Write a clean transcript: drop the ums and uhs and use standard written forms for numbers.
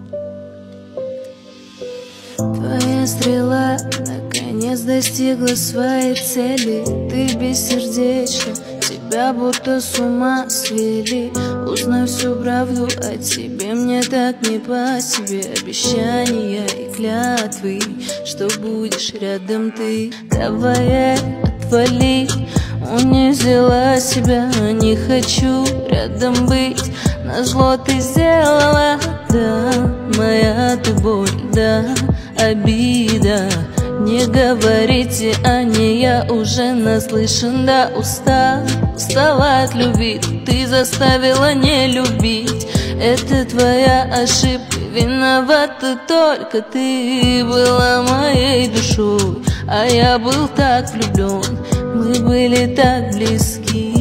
Твоя стрела наконец достигла своей цели. Ты бессердечна, тебя будто с ума свели. Узнай всю правду о тебе, мне так не по себе. Обещания и клятвы, что будешь рядом ты. Давай отвали, унизила себя, не хочу рядом быть. Назло ты сделала, да, моя ты боль, да, обида. Не говорите о ней, я уже наслышан до устала от любви, ты заставила не любить. Это твоя ошибка, виновата только ты. Была моей душой, а я был так влюблен, мы были так близки.